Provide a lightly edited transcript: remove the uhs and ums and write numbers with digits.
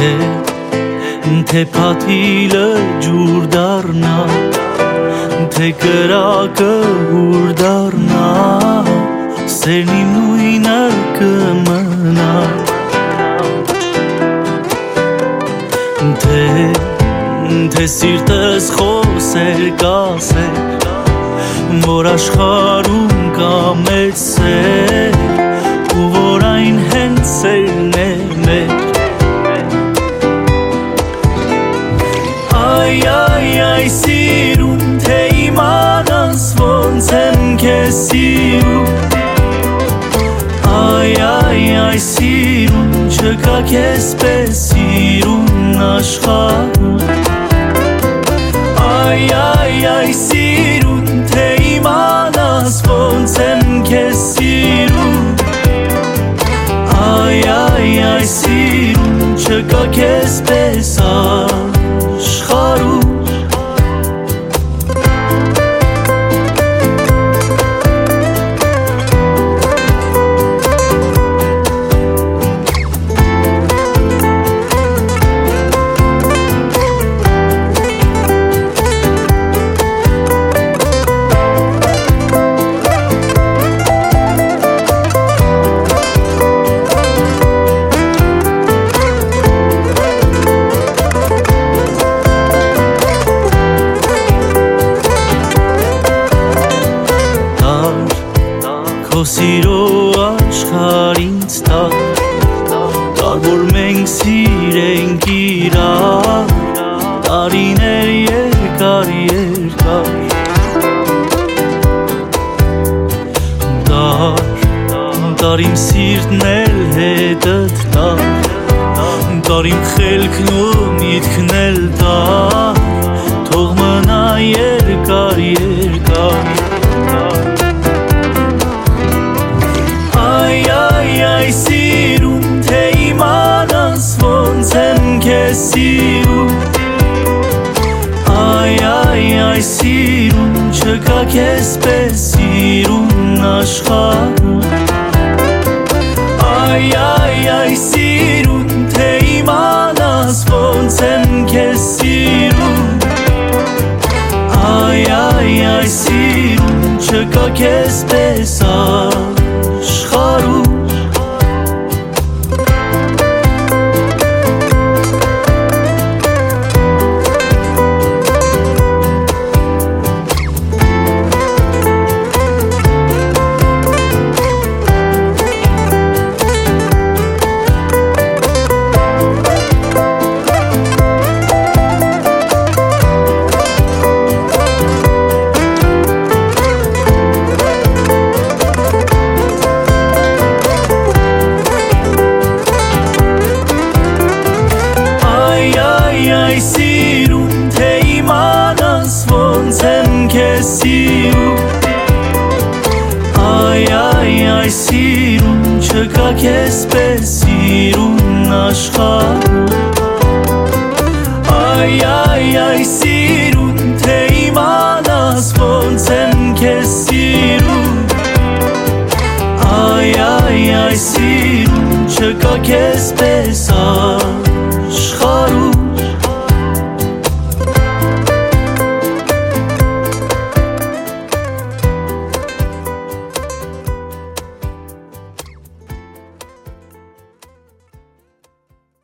Թե փաթիլը ջուր դառնա, թե կրակը հուր դառնա, սերն իմ նույնը կմնա, թե սիրտս խոսեր կասեր, որ աշխարհում կա մեծ սեր, ու որ այն հենց սերն է մեր։ Այ սիրում, թե իմանաս ոնց եմ քեզ սիրում, այ սիրում, չկա քեզ պես սիրուն աշխարհում, այ սիրում, թե իմանաս ոնց եմ քեզ սիրում, այ սիրում, չկա քեզ պես աշխարհում։ Քո սիրո աշխարհ ինձ տար, որ մենք սիրենք իրար, տարիներ երկար երկար, տար իմ սիրտն էլ հետդ տար իմ խելքն ու միտքն էլ տար, թող մնա երկար երկար, այ սիրում, թե իմանաս ոնց եմ քեզ սիրում, այ սիրում, չկա քեզ պես սիրուն աշխարհում, այ սիրում, թե իմանաս ոնց եմ քեզ սիրում, այ սիրում, չկա քեզ պես աշխարհում։ Այ սիրում, թե իմանաս ոնց եմ քեզ սիրում, այ սիրում, չկա քեզ պես սիրուն աշխարհում, այ սիրում, թե իմանաս ոնց եմ քեզ սիրում, այ սիրում, չկա քեզ պես